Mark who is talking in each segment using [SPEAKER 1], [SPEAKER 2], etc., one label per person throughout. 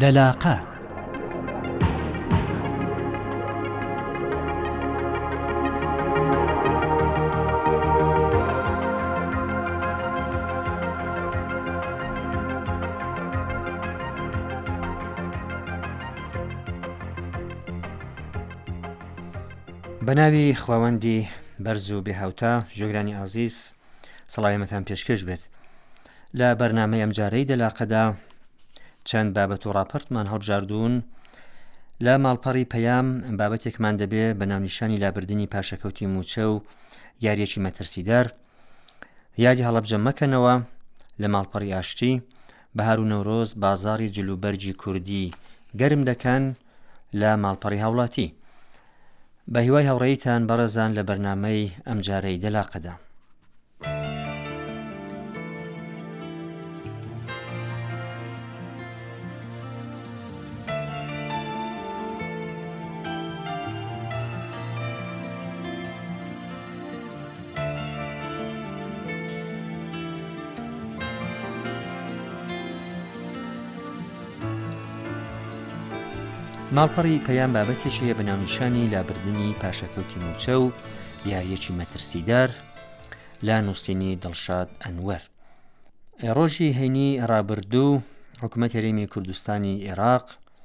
[SPEAKER 1] دەلاقە. بەناوی خواوەندی بەرز و بێهاوتا ژۆگرانی ئازیز سەڵاوێمەتان پێشکەش بێت. لە بەرنامەی ئەمجارەی دەلاقەدا چەند بابەت و ڕاپەرتمان هەڵبژاردوون. لە ماڵپەڕی پەیام بابەتێکمان دەبێ بە ناونیشانی لابردنی پاشەکەوتی موچە و یاریەکی مەترسیدار. یادی هەڵەبجە مەکەنەوە لە ماڵپەڕی ئاشتی بەهار و نەورۆز بازاڕی جلوبەرجی کوردی گەرم دەکەن لە ماڵپەڕی هاوڵاتی. بە هیوای هاوڕێیتان بەڕێزان لە بەرنامەی ئەمجارەی دەلاقەدا. ماڵپەڕی پەیام بابەتێکیە بە ناونیشانی لابردنی پاشەکەوتی موچە و یاریەکی مەترسیدار لە نووسینی دڵشاد ئەنوەر. ڕۆژی هەینی ڕابردوو حکوومەت هەرێمی کوردستانی عێراق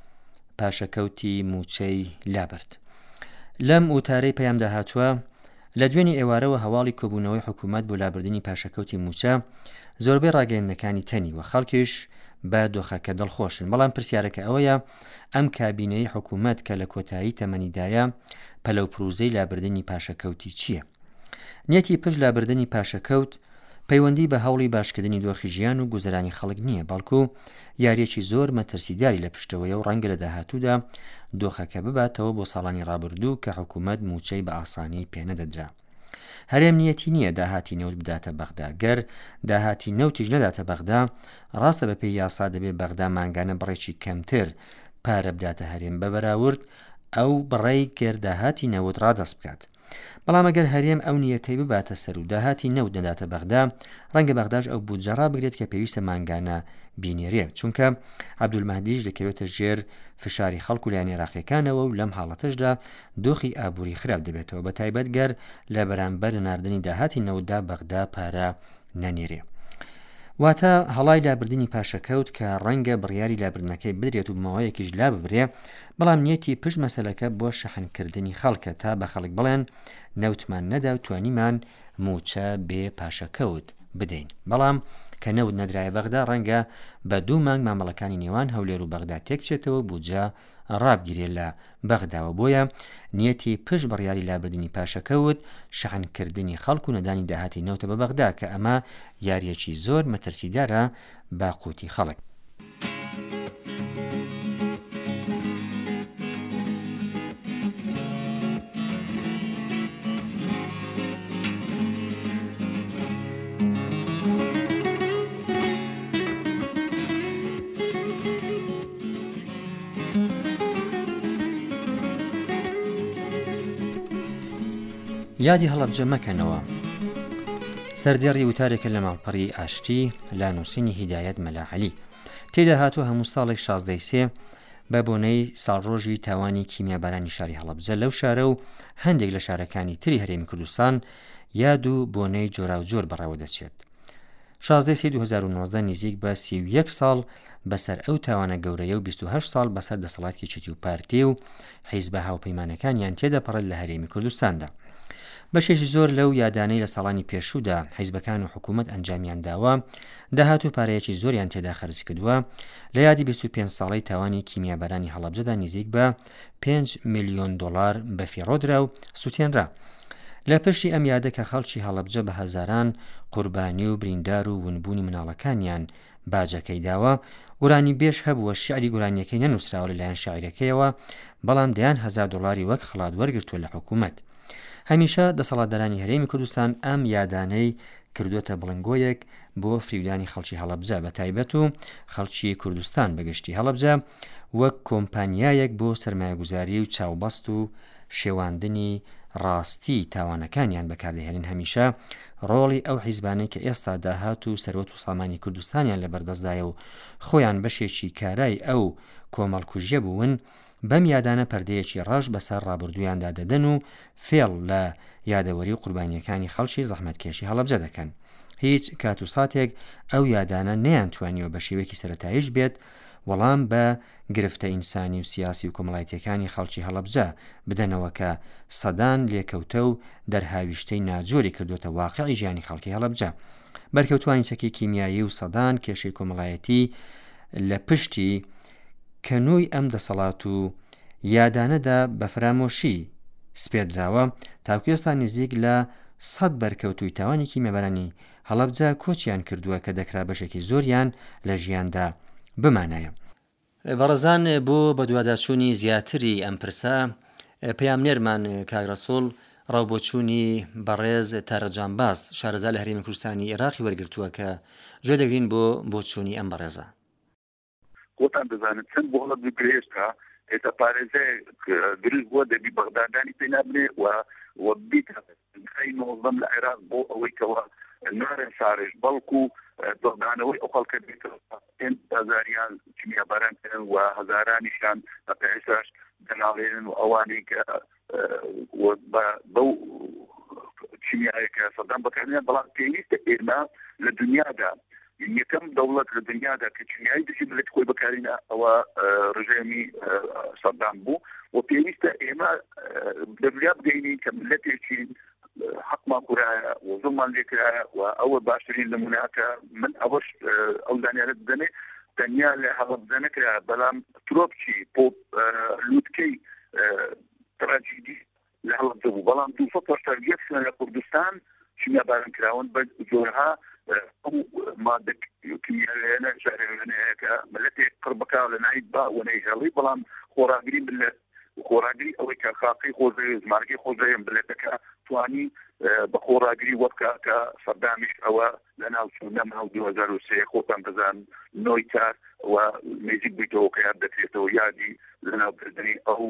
[SPEAKER 1] پاشەکەوتی موچەی لابرد. لەم وتارەی پەیامدا هاتووە لە دوێنێ ئێوارەوە هەواڵی کۆبوونەوەی حکوومەت بۆ لابردنی پاشەکەوتی موچە زۆربەی ڕاگەیەندەکانی تەنی و خەڵکیش بە دۆخەکە دڵخۆشن. بەڵام پرسیارەکە ئەوەیە ئەم کابینەی حکوومەت کە لە کۆتایی تەمەنیدایە پەلەو پرۆزەی لابردنی پاشەکەوتی چییە؟ نیەتی پشت لابردنی پاشەکەوت پەیوەندی بە هەوڵی باشکردنی دۆخی ژیان و گوزەرانی خەڵک نییە، بەڵکو یاریەکی زۆر مەترسیداری لە پشتەوەیە و ڕەنگە لە داهاتوودا دۆخەکە بباتەوە بۆ ساڵانی ڕابردوو کە حکوومەت موچەی بە ئاسانی پێنەدەدرا. هەرێم نیەتی نییە داهاتی نەوت بداتە بەغدا. گەر داهاتی نەوتیش نەداتە بەغدا، ڕاستە بە پێی یاسا دەبێت بەغدا مانگانە بڕێکی کەمتر پارە بداتە هەرێم بە بەراورد ئەو بڕێی گەرداهاتی نەوت ڕادەست بکات. بەڵام ئەگەر هەرێم ئەو نیەتەی بباتە سەر و داهاتی نەوت نەداتە بەغدا، ڕەنگە بەغداش ئەو بودجە بگرێت کە پێویستە مانگانە بینێرێت، چونکە عەبدولمەهدیش دەکەوێتە ژێر فشاری خەڵک و لایەن عێراقیەکانەوە و لەم حاڵەتەشدا دۆخی ئابووری خراپ دەبێتەوە، بە تایبەت گەر لە بەرامبەر ناردنی داهاتی نەوتدا بەغدا پارە نەنێرێ. واتە هەڵای لابردنی پاشەکەوت کە ڕەنگە بڕیاری لابردنەکەی بدرێت و ماوەیەکیش لا ببرێ، بەڵام نیەتی پشت مەسەلەکە بۆ شەحنکردنی خەڵکە تا بە خەڵک بڵێن نەوتمان نەدا و توانیمان موچە بێ پاشەکەوت بدەین. بەڵام کە نەوت نەدرایە بەغدا، ڕەنگە بە 2 مانگ مامەڵەکانی نێوان هەولێر و بەغدا تێک بچێتەوە بودجە ڕابگیرێ لە بەغداوە. بۆیە نیەتی پشت بڕیاری لابردنی پاشەکەوت شەحنکردنی خەڵک و نەدانی داهاتی نەوتە بە بەغدا کە ئەمە یاریەکی زۆر مەترسیدارە بە قوتی خەڵک. یادی هەڵەبجە مەکەنەوە سەردێڕی وتارێکە لە ماڵپەڕی ئاشتی لە نووسینی هیدایەت مەلاعەلی. تێدا هاتووە هەموو ساڵێک 16 بە بۆنەی ساڵڕۆژی تاوانی کیمیابارانی شاری هەڵەبجە لەو شارە و هەندێک لە شارەکانی تری هەرێمی کوردستان یاد و بۆنەی جۆرا و جۆر بەڕێوە دەچێت. 16 2019 نزیک بە 31 ساڵ بەسەر ئەو تاوانە گەورەیە و 28 ساڵ بەسەر دەسەڵاتی چەتی و پارتی و حیزبە هاوپەیمانەکانیان تێدەپەڕێت لە هەرێمی کوردستاندا. بەشێکی زۆر لەو یادانەی لە ساڵانی پێشوودا حیزبەکان و حکوومەت ئەنجامیان داوە، داهات و پارەیەکی زۆریان تێدا خەرج کردووە. لە یادی 25 ساڵەی تاوانی کیمیابارانی هەڵەبجەدا نزیک بە 5 میلیۆن دلار بەفیڕۆدرا و سووتێنرا. لە پشتی ئەم یادە کە خەڵکی هەڵەبجە بە هەزاران قوربانی و بریندار و ونبوونی مناڵەکانیان باجەکەی داوە، گۆرانی بێش هەبووە شیعری گۆرانیەکەی نەنووسراوە لەلایەن شاعیرەکەیەوە، بەڵام دەیان 1000 دلاری وەک خڵات وەرگرتووە لە حکوومەت. هەمیشە دەسەڵاتدارانی هەرێمی کوردستان ئەم یادانەی کردوتە بڵنگۆیەک بۆ فریودانی خەڵکی هەڵەبجە، بە تایبەت و خەڵکی کوردستان بەگشتی هەڵەبجە وەک کۆمپانیایەک بۆ سەرمایه‌گوزاری و چاوبەست و شێواندنی ڕاستی تاوانەکانیان بەکاردەهێنن هەمیشە ڕۆڵی ئەو حیزبانەی کە ئێستا داهات و سەرۆت و سامانی کوردستانیان لەبەردەستدایە و خۆیان بەشێکی کارای ئەو کۆمەڵکوژیە بوون بەم یادانە پەردەیەکی ڕەش بەسەر ڕابردوویاندا دەدەن و فێڵ لە یادەوەری و قوربانیەکانی خەڵکی زەحمەتکێشی هەڵەبجە دەکەن. هیچ کات و ساتێک ئەو یادانە نەیانتوانیەوە بە شێوەیەکی سەرەتاییش بێت وەڵام بە گرفتە ئینسانی و سیاسی و کۆمەڵایەتیەکانی خەڵکی هەڵەبجە بدەنەوە کە سەدان لێکەوتە و دەرهاویشتەی ناجۆری کردوتە واقعی ژیانی خەڵکی هەڵەبجە. بەرکەوتوانیسەکی کیمیایی و سەدان کێشەی کۆمەڵایەتی لە پشتی کەنووی ئەم دەسەڵات و یادانەدا بە فرامۆشی سپێدراوە تاکو ئێستا نزیک لە 100 بەرکەوتووی تاوانێکی مێبەرانی هەڵەبجە کۆچیان کردووە کە دەکرا بەشێکی زۆریان لە ژیاندا بمانایە. بەڕێزان بۆ بە دوواداچوونی زیاتری ئەم پرسە پەیامنێرمان کاگڕەسۆڵ ڕاوبۆچوونی بەڕێز تارەکجانباس شارەزا لە هەرێمی کوردستانی عێراقی وەرگرتووە کە گوێ دەگرین بۆ بۆچوونی ئەم بەڕێزە.
[SPEAKER 2] خۆتان دەزانن چەند بۆ هەڵە درێژکە ئێستا پارێزە دروست بووە دەبی بەغدادانی پێ نابنێ و بیت خەی نۆزەم لە عێراق بۆ ئەوەی کەوە نارە شارش بەڵکو دڵدانەوەی ئەو خەڵکە بێتەوە هەزاریان چمیاباران کردن و هەزارانیشان پێشاش دەناڵێنن و ئەوانەی کە بەو چمیایەکە سەدان بەکارێنیان بەڵام پێویستە ئێمە لە دنیادا یەکەم دەوڵەت لە دنیادا کە چمیایی دژی بڵێت خۆی بەکارینە ئەوە ڕژێمی سەدان بوو و پێویستە ئێمە دەبیا بگەینین کە ملەتێکی حقمان قورایە و زڵمان لێکرایە و ئەوە باشترین نمونەکە من ئەوەش ئەو دانیارە بدەنێ تەنیا لە هەڵەبجە نەکرا بەڵام ترۆپچی لووتکەی تراجیدی لە هەڵەبجە بوو بەڵام 280 سنە لە کوردستان چمیاباران کراون بە زۆرها ئەو مادە کیمیاویانە ژارێوێنەیەکە ملەتێک قڕبەکە لە ناوی با و نەیهێڵی بەڵام خۆراگری ملەت خۆراگری ئەوەی کە خاقی خۆزەی زمارگی خۆزەیە بلێتەکە توانی بە خۆراگری وەبکە کە سەردامیش ئەوە لە ناو چوونە ماو 2003 خۆتان بزان نۆی کار و نزیک بیتەوە کە یاد دەکرێتەوە یادی لە ناوکردنی ئەو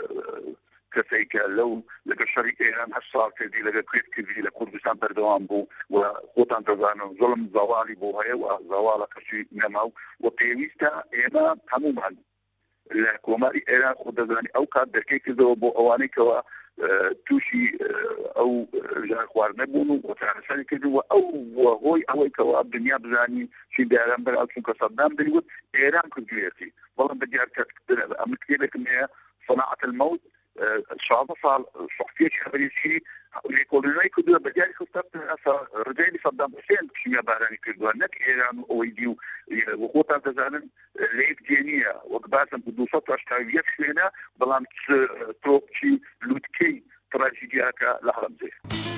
[SPEAKER 2] کەسێک کە لەو لەگە شەڕی ئێران 8 ساڵ کردی لەگە کوێت کردی لە کوردستان بەردەوام بوو و خۆتان دەزانن زۆڵم زاوالی بۆ هەیە و زاواڵە کەشی نەماو و پێویستە ئێمە هەمومان لە کۆماری ئێران خۆ دەزانی ئەو کات دەرکەی کردەوە بۆ ئەوانەی کەەوە تووشی ئەو ژار خواردنە بوون و چارەسەری کردن و ئەو هۆی ئەوەی کەەوە دنیا بزانی چی داران بەرەو چونکە سەدام دەیوت ئێران کردوێتی بەڵام بەدیارکردن ئەمە کتێبێکم هەیە صناعة الموت 16 ساڵ صحفیەکی خەبەریچی لێکۆڵینەوەی کردووە بەدیاری خستە ڕجەی سەدام حوسێن چمیابارانی کردووە نەک ئێران و ئەوەی دی و خۆتان دەزانن لێک جێنیە وەک باسم 281 شوێنە بەڵام تۆپچی لووتکەی تراژیدیاکە لە هەڵەبجە.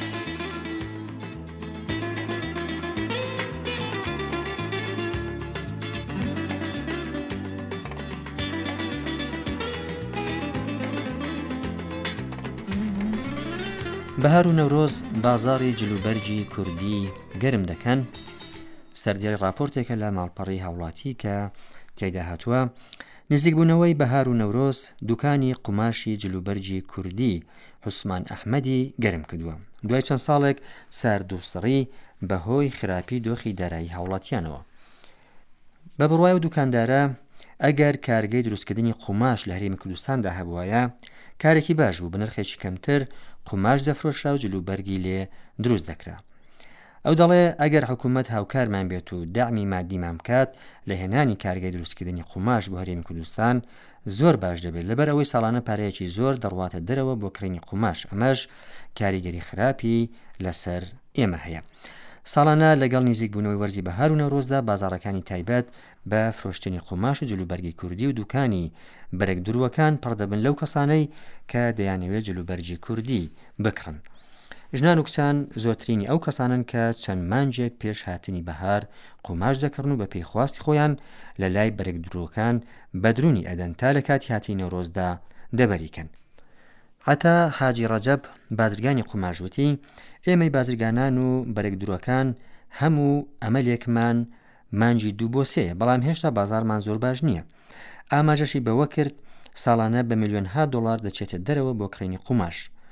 [SPEAKER 1] بەهار و نەورۆز بازاڕی جلوبەرجی کوردی گەرم دەکەن. سەردیاری راپۆرتێکە لە ماڵپەڕی هاوڵاتی کە تێیدا هاتووە نزیکبوونەوەی بەهار و نەورۆز دوکانی قوماشی جلوبەرجی کوردی حوسمان ئەحمەدی گەرم کردووە. دوای چەند ساڵێک سارد و سڕی بەهۆی خراپی دۆخی دارایی هاوڵاتیانەوە. بە بڕوای و دوکاندارە ئەگەر کارگەی دروستکردنی قوماش لە هەرێمی کوردستاندا هەبوایە کارێکی باش بوو، بنرخێکی کەمتر قوماش دەفرۆشرا و جلوبەرگی لێ دروست دەکرا. ئەو دەڵێ ئەگەر حکوومەت هاوکارمان بێت و داعمی مادیمان بکات لە هێنانی کارگەی دروستکردنی قوماش بۆ هەرێمی کوردستان زۆر باش دەبێت لەبەر ئەوەی ساڵانە پارەیەکی زۆر دەڕواتە دەرەوە بۆ کڕینی قوماش. ئەمەش کاریگەری خراپی لەسەر ئێمە هەیە. ساڵانە لەگەڵ نزیکبوونەوەی وەرزی بەهار و نەورۆزدا بازاڕەکانی تایبەت بە فرۆشتنی قوماش و جلوبەرگی کوردی و دوکانی بەرەک درووەکان پڕدەبن لەو کەسانەی کە دەیانەوێت جلوبەرجی کوردی بکڕن. ژنان و کچان زۆرترینی ئەو کەسانن کە چەند مانجێک پێش هاتنی بەهار قوماش دەکڕن و بە پێیخواستی خۆیان لە لای بەرەک درووەکان بەدرونی ئەدەن تا لە کاتی هاتنی نەورۆزدا دەبەریکەن. حتا حاجی ڕەجەب بازرگانی قوماژوتی ئێمەی بازرگانان و بەرەک درووەکان هەموو ئەمەلێکمان مانجی 2 بۆ 3 بەڵام هێشتا بازارمان زۆر باش نییە. ئاماژەشی بەوە کرد ساڵانە بە ملیۆنها دۆلار دەچێتە دەرەوە بۆ کڕینی قوماش.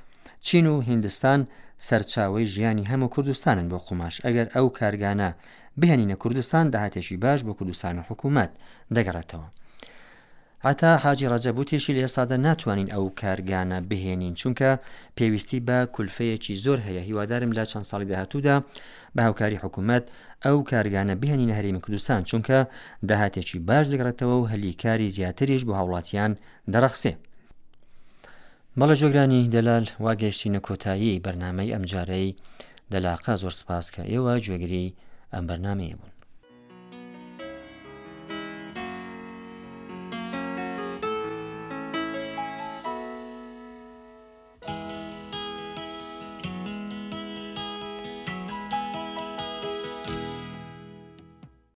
[SPEAKER 1] چین و هیندستان سەرچاوەی ژیانی هەموو کوردستانن بۆ قوماش. ئەگەر ئەو کارگانە بهێنینە کوردستان داهاتێکی باش بۆ کوردستان و حکوومەت دەگەڕێتەوە. هەتا حاجی ڕەجەب وتیشی لە ئێستادا ناتوانین ئەو کارگانە بهێنین چونکە پێویستی بە کولفەیەکی زۆر هەیە. هیوادارم لە چەند ساڵی داهاتوودا بە هاوکاری حکوومەت ئەو کارگانە بهێنینە هەرێمی کوردستان چونکە داهاتێکی باش دەگەڕێتەوە و هەلیکاری زیاتریش بۆ هاوڵاتیان دەرەخسێ. بەڵێ جۆگرانی دەلال واگەیشتینە کۆتایی بەرنامەی ئەمجارەی دەلاقا. زۆر سپاس کە ئێوە گوێگری ئەم بەرنامەیە بوون.